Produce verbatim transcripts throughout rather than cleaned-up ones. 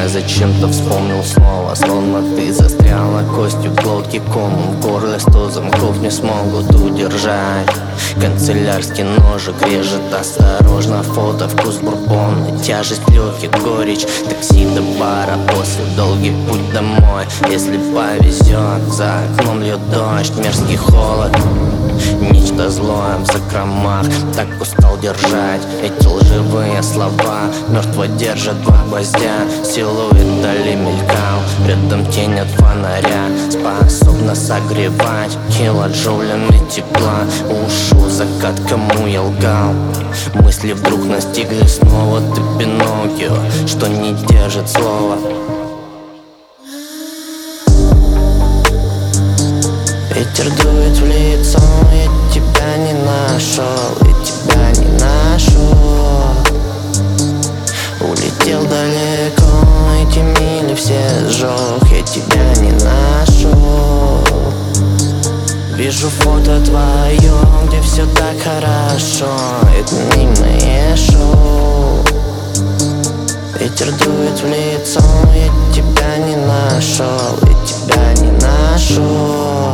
я зачем-то вспомнил снова. Словно ты застряла костью в глотке, комом в горле, сто замков не смогут удержать. Канцелярский ножик режет осторожно, фото, вкус бурбона, тяжесть легких, горечь такси до бара, после долгий путь домой. Если повезет, за окном льет дождь, мерзкий холод, нечто злое в закромах. Так устал держать эти лживые слова, мертво держат два гвоздя. Силуэт вдали мелькал, рядом тень от фонаря, способна согревать килоджоулями тепла. Ушел закат, кому я лгал, мысли вдруг настигли снова. Ты Пиноккио, что не держит слова. Ветер дует в лицо, я тебя не нашел, я тебя не нашел. Улетел далеко, эти мили все сжег, я тебя не нашел. Вижу фото твое, где все так хорошо, это мнимое шоу. Ветер дует в лицо, я тебя не нашел, я тебя не нашел.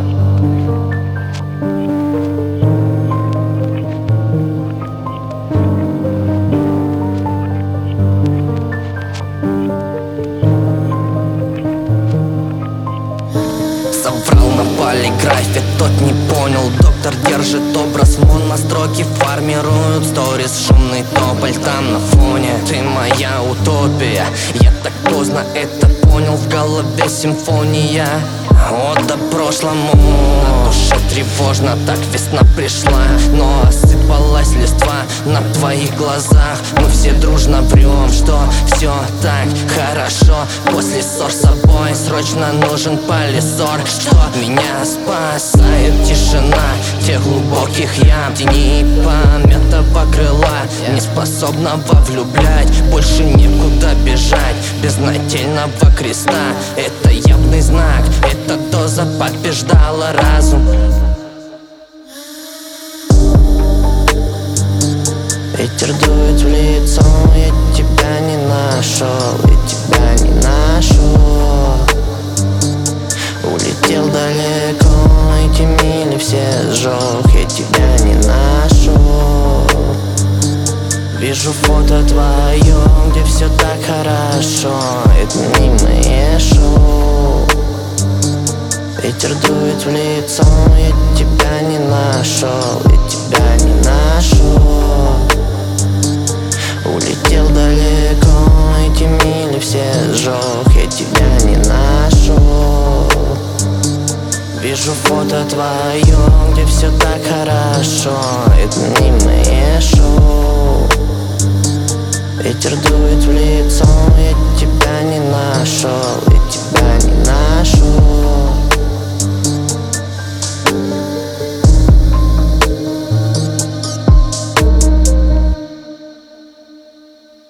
Соврал на полиграфе, тот не понял. Доктор держит образ, моностроки формируют сторис. Шумный тополь там на фоне, ты моя утопия. Я так поздно это понял, в голове симфония. Ода прошлому, на душе тревожно, так весна пришла, но осыпалась листва на твоих глазах. Мы все дружно врем, что все так хорошо. После ссор с собой срочно нужен полисор. Что меня спасает тишина тех глубоких ям, тени помятого крыла, неспособного влюблять. Больше некуда бежать без нательного креста. Это явный знак, эта доза побеждала разум. Ветер дует в лицо, я тебя не нашел, я тебя не нашел. Улетел далеко, эти мили все сжег, я тебя не нашел. Вижу фото твое, где все так хорошо, это мнимое шоу. Ветер дует в лицо, я тебя не нашел, я тебя не нашел. Улетел далеко, эти мили все сжег, я тебя не нашел. Вижу фото твое, где все так хорошо, это мнимое шоу. Ветер дует в лицо, я тебя не нашел,